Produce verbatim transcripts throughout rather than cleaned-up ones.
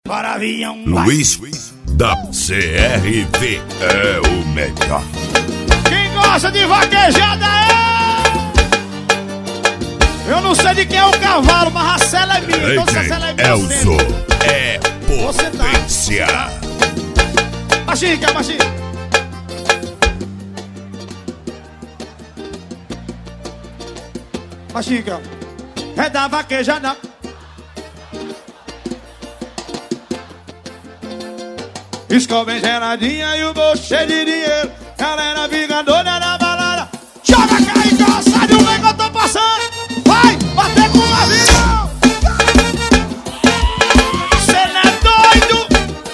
Para avião. Luiz da C R V é o melhor. Quem gosta de vaquejada é... Eu não sei de quem é o cavalo, mas a cela é minha. Então se a cela é minha, Elzo é potência. Machica, machica. Machica. É da vaquejada. Escova bem geladinha e o bolso cheio de dinheiro. Galera vingadora na balada. Joga cá e gosta de um bem que eu tô passando. Vai, bater com o avião. Cê não é doido?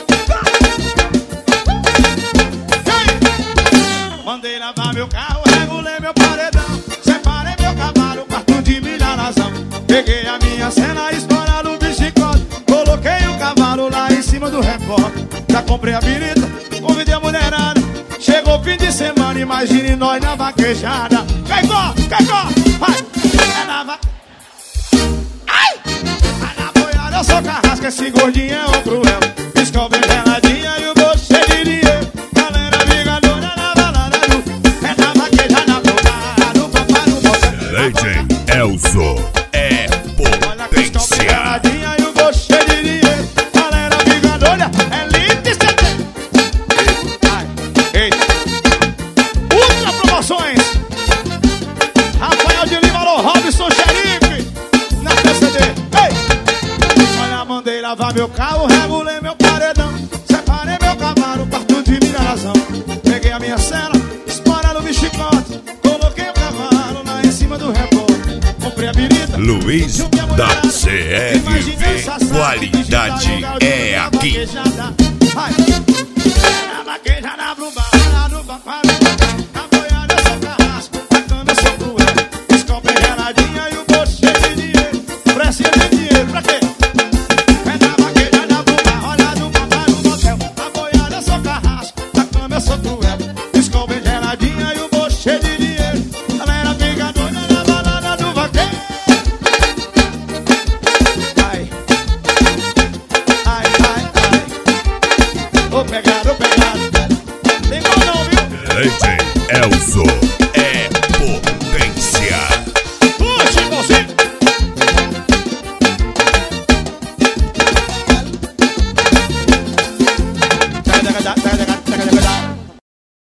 Ei. Mandei lavar meu carro, regulei meu paredão. Separei meu cavalo, quarto de milharazão. Peguei a minha cena, estourado o bichicote. Coloquei o cavalo lá em cima do repórter. Já comprei a birita, convidei a mulherada. Chegou o fim de semana, imagine nós na vaquejada. Quem gosta, quem gosta, vai. É na va... Ai! Vai na boiada, eu sou carrasco, esse gordinho é o cruel. Piscou bem geladinha e o bolso cheio de dinheiro. Galera vingadora na balada do... É na vaquejada, no bar, no papai, no bolso. D J Elzo é potência. Geladinha e o bolso cheio de dinheiro. Galera vingadora, é lindo e cê tem. Ai, ei. Ultra promoções. Rafael de Lima, Alô, Robson Xerife. Na P C D. Ei. Olha, mandei lavar meu carro, regulei meu paredão. Separei meu cavalo, quarto de milharazão. Peguei a minha cela, estourando no bichicote. Coloquei o cavalo lá em cima do rebote. Comprei a birita. Luiz da C R V, qualidade é aqui. Vai. Na vaquejada pro bar, no papai, na boiada eu sou carrasco, na cama eu sou cruel. Escopa geladinha e o bolso cheio de dinheiro. Precisa de dinheiro pra quê? É na vaquejada pro bar, olha do papai no motel. Na boiada eu sou carrasco, na cama eu sou cruel. Escopa geladinha e o bolso cheio de dinheiro. Galera fica doida na balada do vaqueiro. Ai, ai, ai, ai. Vou pegar, vou pegar. Tem como não, viu? D J Elzo